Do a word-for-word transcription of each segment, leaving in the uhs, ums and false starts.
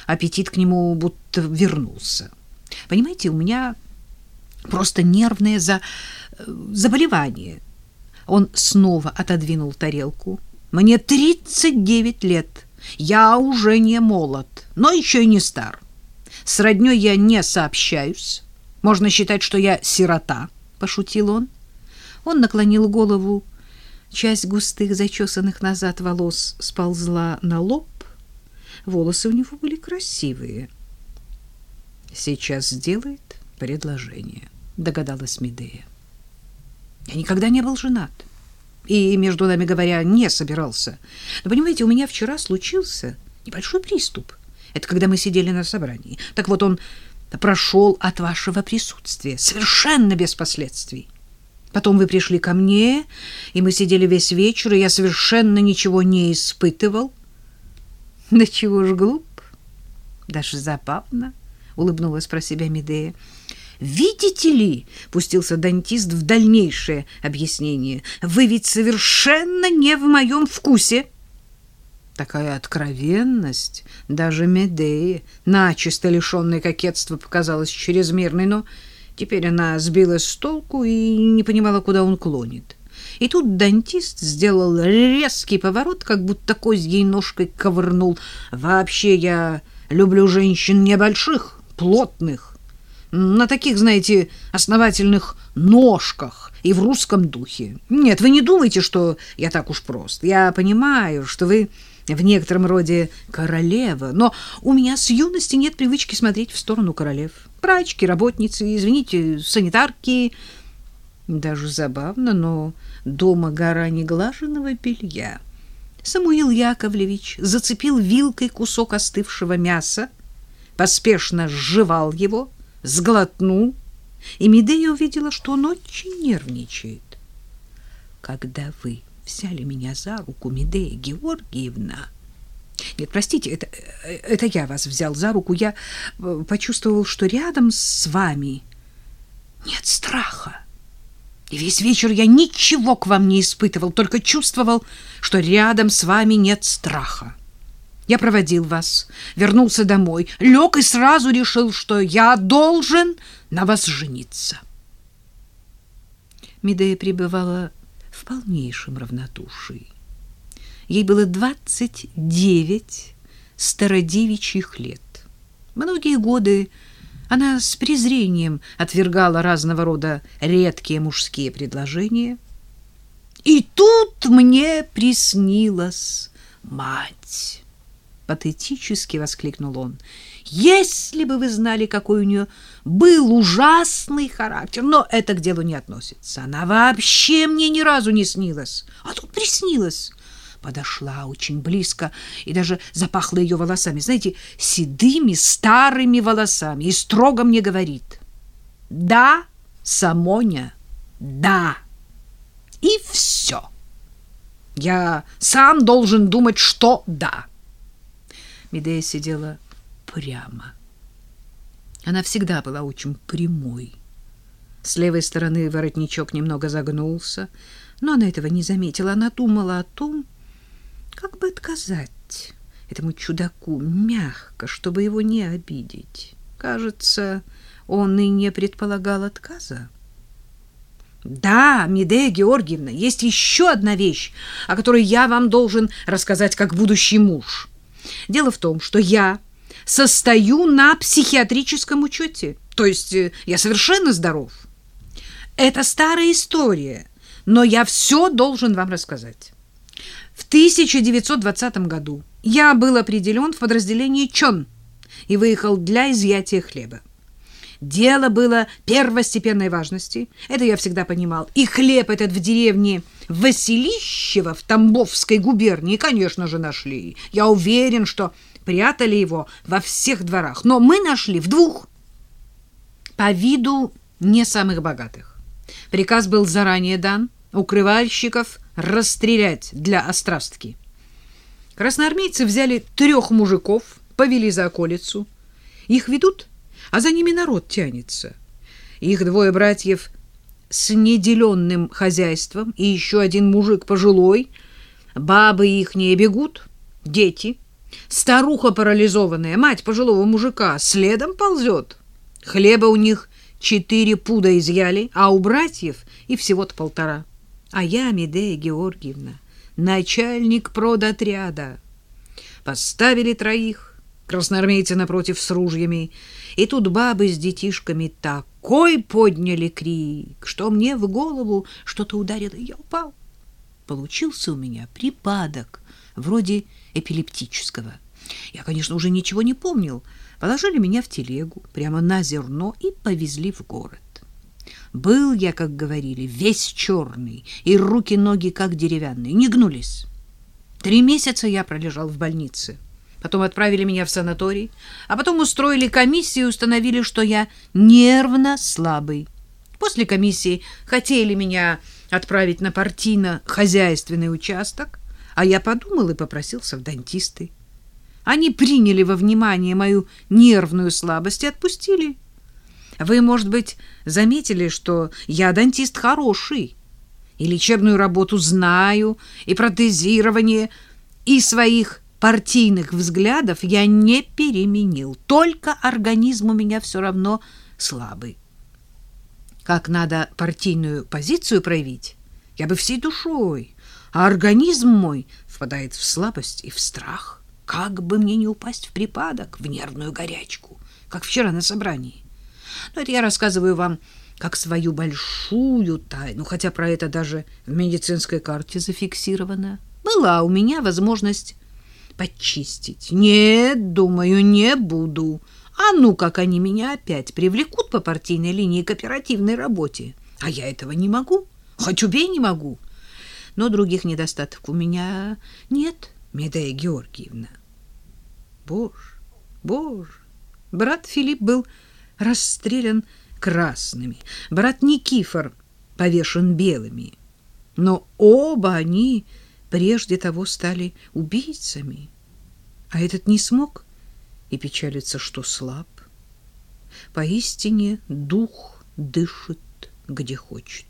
аппетит к нему будто вернулся. Понимаете, у меня просто нервное за... заболевание. Он снова отодвинул тарелку. Мне тридцать девять лет. Я уже не молод, но еще и не стар. С роднёй я не сообщаюсь. Можно считать, что я сирота, пошутил он. Он наклонил голову. Часть густых, зачесанных назад волос сползла на лоб. Волосы у него были красивые. Сейчас сделает предложение, догадалась Медея. Я никогда не был женат. И, между нами говоря, не собирался. Но, понимаете, у меня вчера случился небольшой приступ. Это когда мы сидели на собрании. Так вот, он прошел от вашего присутствия, совершенно без последствий. Потом вы пришли ко мне, и мы сидели весь вечер, и я совершенно ничего не испытывал. Да чего ж глуп, даже забавно, улыбнулась про себя Медея. Видите ли, пустился дантист в дальнейшее объяснение, вы ведь совершенно не в моем вкусе. Такая откровенность даже Медее, начисто лишенной кокетства, показалась чрезмерной, но теперь она сбилась с толку и не понимала, куда он клонит. И тут дантист сделал резкий поворот, как будто козьей ножкой ковырнул. Вообще я люблю женщин небольших, плотных, на таких, знаете, основательных ножках и в русском духе. Нет, вы не думайте, что я так уж прост. Я понимаю, что вы в некотором роде королева, но у меня с юности нет привычки смотреть в сторону королев. Прачки, работницы, извините, санитарки. Даже забавно, но дома гора неглаженного белья. Самуил Яковлевич зацепил вилкой кусок остывшего мяса, поспешно сживал его, сглотнул, и Медея увидела, что он очень нервничает. Когда вы взяли меня за руку, Медея Георгиевна... Нет, простите, это, это я вас взял за руку. Я почувствовал, что рядом с вами нет страха. И весь вечер я ничего к вам не испытывал, только чувствовал, что рядом с вами нет страха. Я проводил вас, вернулся домой, лег и сразу решил, что я должен на вас жениться. Медея пребывала в полнейшем равнодушии. Ей было двадцать девять стародевичьих лет. Многие годы она с презрением отвергала разного рода редкие мужские предложения. И тут мне приснилась мать. Патетически воскликнул он. Если бы вы знали, какой у нее был ужасный характер, но это к делу не относится. Она вообще мне ни разу не снилась, а тут приснилась. Подошла очень близко и даже запахла ее волосами, знаете, седыми старыми волосами, и строго мне говорит: «Да, Самоня, да». И все. Я сам должен думать, что да. Медея сидела прямо. Она всегда была очень прямой. С левой стороны воротничок немного загнулся, но она этого не заметила. Она думала о том, как бы отказать этому чудаку мягко, чтобы его не обидеть. Кажется, он и не предполагал отказа. Да, Медея Георгиевна, есть еще одна вещь, о которой я вам должен рассказать как будущий муж. Дело в том, что я состою на психиатрическом учете, то есть я совершенно здоров. Это старая история, но я все должен вам рассказать. В тысяча девятьсот двадцатом году я был определен в подразделение ЧОН и выехал для изъятия хлеба. Дело было первостепенной важности, это я всегда понимал, и хлеб этот в деревне Василищево в Тамбовской губернии, конечно же, нашли. Я уверен, что прятали его во всех дворах, но мы нашли в двух, по виду не самых богатых. Приказ был заранее дан укрывальщиков расстрелять для острастки. Красноармейцы взяли трех мужиков, повели за околицу. Их ведут, а за ними народ тянется. Их двое братьев с неделенным хозяйством и еще один мужик пожилой. Бабы их не бегут, дети. Старуха парализованная, мать пожилого мужика, следом ползет. Хлеба у них четыре пуда изъяли, а у братьев и всего-то полтора. А я, Медея Георгиевна, начальник продотряда. Поставили троих, красноармейцы напротив с ружьями, и тут бабы с детишками такой подняли крик, что мне в голову что-то ударило, и я упал. Получился у меня припадок, вроде эпилептического. Я, конечно, уже ничего не помнил. Положили меня в телегу прямо на зерно и повезли в город. Был я, как говорили, весь черный, и руки-ноги как деревянные, не гнулись. Три месяца я пролежал в больнице. Потом отправили меня в санаторий, а потом устроили комиссию и установили, что я нервно слабый. После комиссии хотели меня отправить на партийно-хозяйственный участок, а я подумал и попросился в дантисты. Они приняли во внимание мою нервную слабость и отпустили. Вы, может быть, заметили, что я дантист хороший, и лечебную работу знаю, и протезирование, и своих партийных взглядов я не переменил. Только организм у меня все равно слабый. Как надо партийную позицию проявить, я бы всей душой, а организм мой впадает в слабость и в страх. Как бы мне не упасть в припадок, в нервную горячку, как вчера на собрании. Но это я рассказываю вам как свою большую тайну, хотя про это даже в медицинской карте зафиксировано. Была у меня возможность почистить. Нет, думаю, не буду. А ну, как они меня опять привлекут по партийной линии к оперативной работе. А я этого не могу. Хоть убей, не могу. Но других недостатков у меня нет, Медея Георгиевна. Боже, боже. Брат Филипп был расстрелян красными, брат Никифор повешен белыми. Но оба они прежде того стали убийцами. А этот не смог и печалится, что слаб. Поистине дух дышит, где хочет.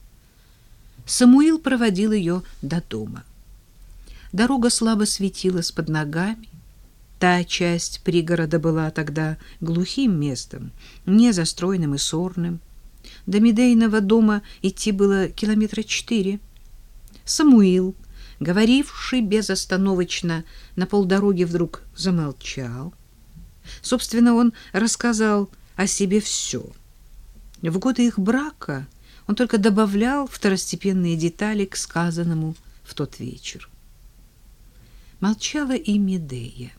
Самуил проводил ее до дома. Дорога слабо светилась под ногами. Та часть пригорода была тогда глухим местом, не застроенным и сорным. До Медейного дома идти было километра четыре. Самуил, говоривший безостановочно на полдороги, вдруг замолчал. Собственно, он рассказал о себе все. В годы их брака он только добавлял второстепенные детали к сказанному в тот вечер. Молчала и Медея.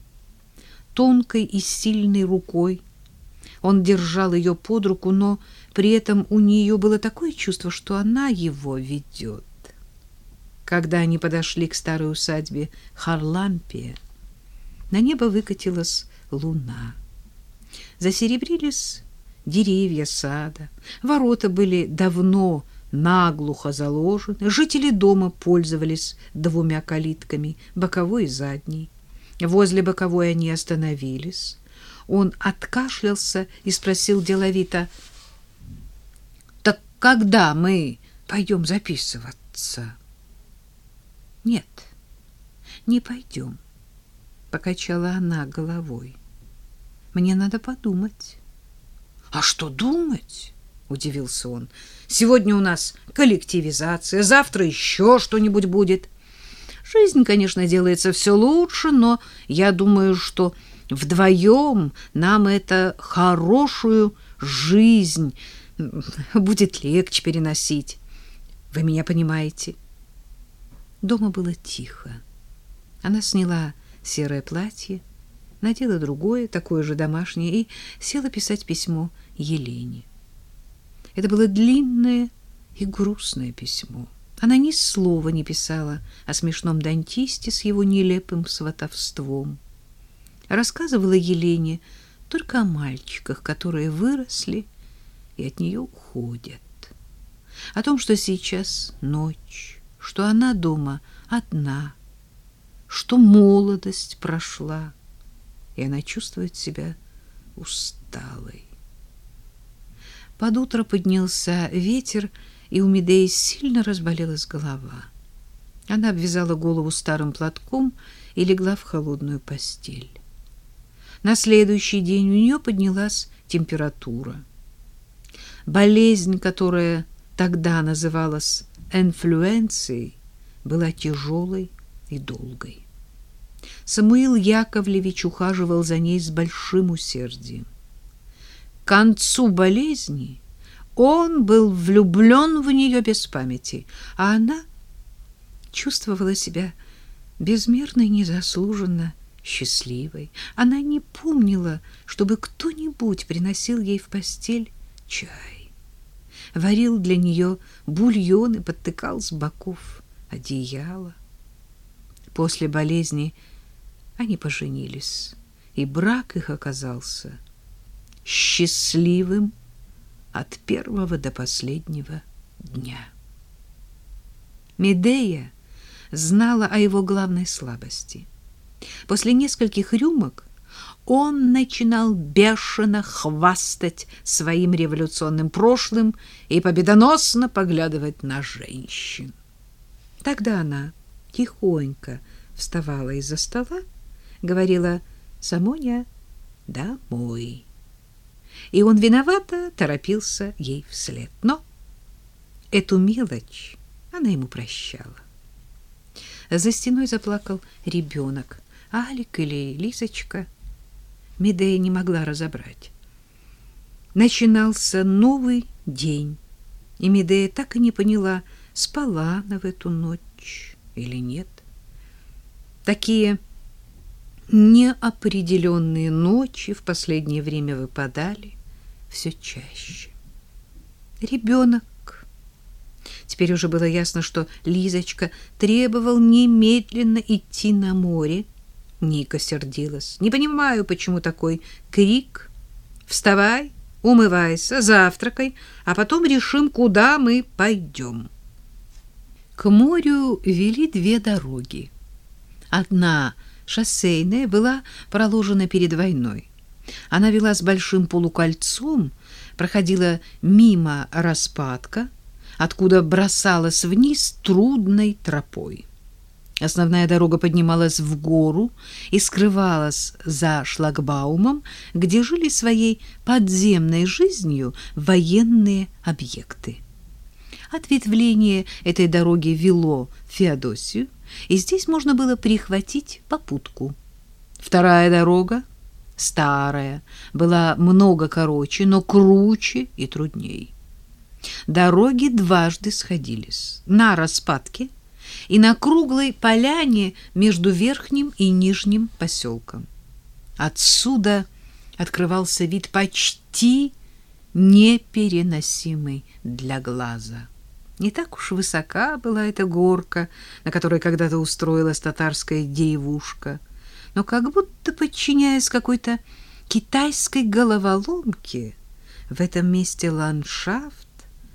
Тонкой и сильной рукой он держал ее под руку, но при этом у нее было такое чувство, что она его ведет. Когда они подошли к старой усадьбе Харлампия, на небо выкатилась луна. Засеребрились деревья сада, ворота были давно наглухо заложены, жители дома пользовались двумя калитками, боковой и задней. Возле боковой они остановились. Он откашлялся и спросил деловито: «Так когда мы пойдем записываться?» «Нет, не пойдем», — покачала она головой. «Мне надо подумать». «А что думать?» — удивился он. «Сегодня у нас коллективизация, завтра еще что-нибудь будет. Жизнь, конечно, делается все лучше, но я думаю, что вдвоем нам это хорошую жизнь будет легче переносить. Вы меня понимаете?» Дома было тихо. Она сняла серое платье, надела другое, такое же домашнее, и села писать письмо Елене. Это было длинное и грустное письмо. Она ни слова не писала о смешном дантисте с его нелепым сватовством. Рассказывала Елене только о мальчиках, которые выросли и от нее уходят. О том, что сейчас ночь, что она дома одна, что молодость прошла, и она чувствует себя усталой. Под утро поднялся ветер, и у Медеи сильно разболелась голова. Она обвязала голову старым платком и легла в холодную постель. На следующий день у нее поднялась температура. Болезнь, которая тогда называлась инфлюенцией, была тяжелой и долгой. Самуил Яковлевич ухаживал за ней с большим усердием. К концу болезни он был влюблен в нее без памяти, а она чувствовала себя безмерно и незаслуженно счастливой. Она не помнила, чтобы кто-нибудь приносил ей в постель чай, варил для нее бульон и подтыкал с боков одеяло. После болезни они поженились, и брак их оказался счастливым от первого до последнего дня. Медея знала о его главной слабости. После нескольких рюмок он начинал бешено хвастать своим революционным прошлым и победоносно поглядывать на женщин. Тогда она тихонько вставала из-за стола, говорила: «Самоня, домой». И он виновато торопился ей вслед. Но эту мелочь она ему прощала. За стеной заплакал ребенок. Алик или Лизочка? Медея не могла разобрать. Начинался новый день, и Медея так и не поняла, спала она в эту ночь или нет. Такие неопределенные ночи в последнее время выпадали все чаще. Ребенок. Теперь уже было ясно, что Лизочка требовал немедленно идти на море. Ника сердилась. «Не понимаю, почему такой крик. Вставай, умывайся, завтракай, а потом решим, куда мы пойдем». К морю вели две дороги. Одна, шоссейная, была проложена перед войной. Она вела с большим полукольцом, проходила мимо распадка, откуда бросалась вниз трудной тропой. Основная дорога поднималась в гору и скрывалась за шлагбаумом, где жили своей подземной жизнью военные объекты. Ответвление этой дороги вело в Феодосию, и здесь можно было прихватить попутку. Вторая дорога, старая, была много короче, но круче и трудней. Дороги дважды сходились на распадке и на круглой поляне между верхним и нижним поселком. Отсюда открывался вид почти непереносимый для глаза. Не так уж высока была эта горка, на которой когда-то устроилась татарская деревушка, но как будто, подчиняясь какой-то китайской головоломке, в этом месте ландшафт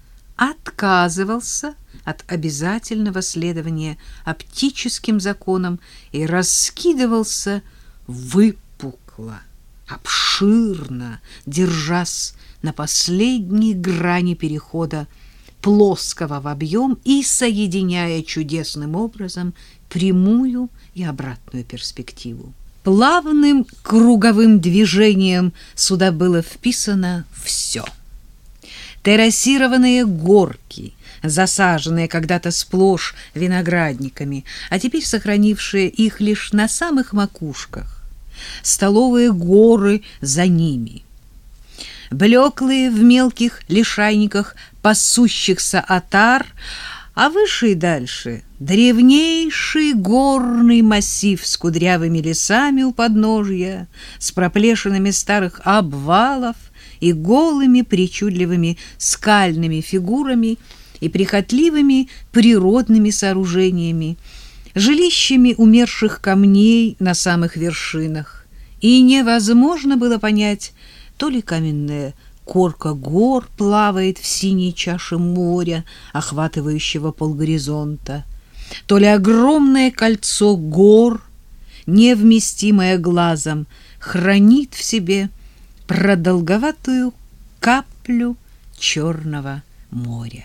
отказывался от обязательного следования оптическим законам и раскидывался выпукло, обширно, держась на последней грани перехода плоского в объем и соединяя чудесным образом прямую и обратную перспективу. Плавным круговым движением сюда было вписано все. Террасированные горки, засаженные когда-то сплошь виноградниками, а теперь сохранившие их лишь на самых макушках, столовые горы за ними, блеклые в мелких лишайниках пасущихся отар, а выше и дальше древнейший горный массив с кудрявыми лесами у подножья, с проплешинами старых обвалов и голыми причудливыми скальными фигурами и прихотливыми природными сооружениями, жилищами умерших камней на самых вершинах. И невозможно было понять, то ли каменная корка гор плавает в синей чаше моря, охватывающего полгоризонта, то ли огромное кольцо гор, невместимое глазом, хранит в себе продолговатую каплю Черного моря.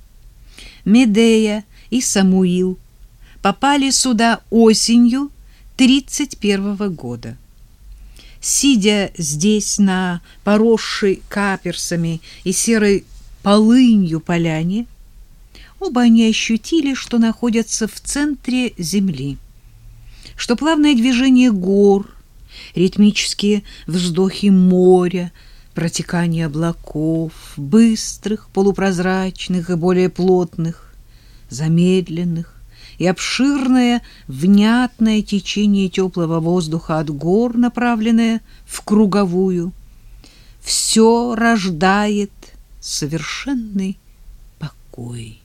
Медея и Самуил попали сюда осенью тридцать первого года. Сидя здесь на поросшей каперсами и серой полынью поляне, оба они ощутили, что находятся в центре земли, что плавное движение гор, ритмические вздохи моря, протекание облаков, быстрых, полупрозрачных и более плотных, замедленных, и обширное, внятное течение теплого воздуха от гор, направленное в круговую, все рождает совершенный покой.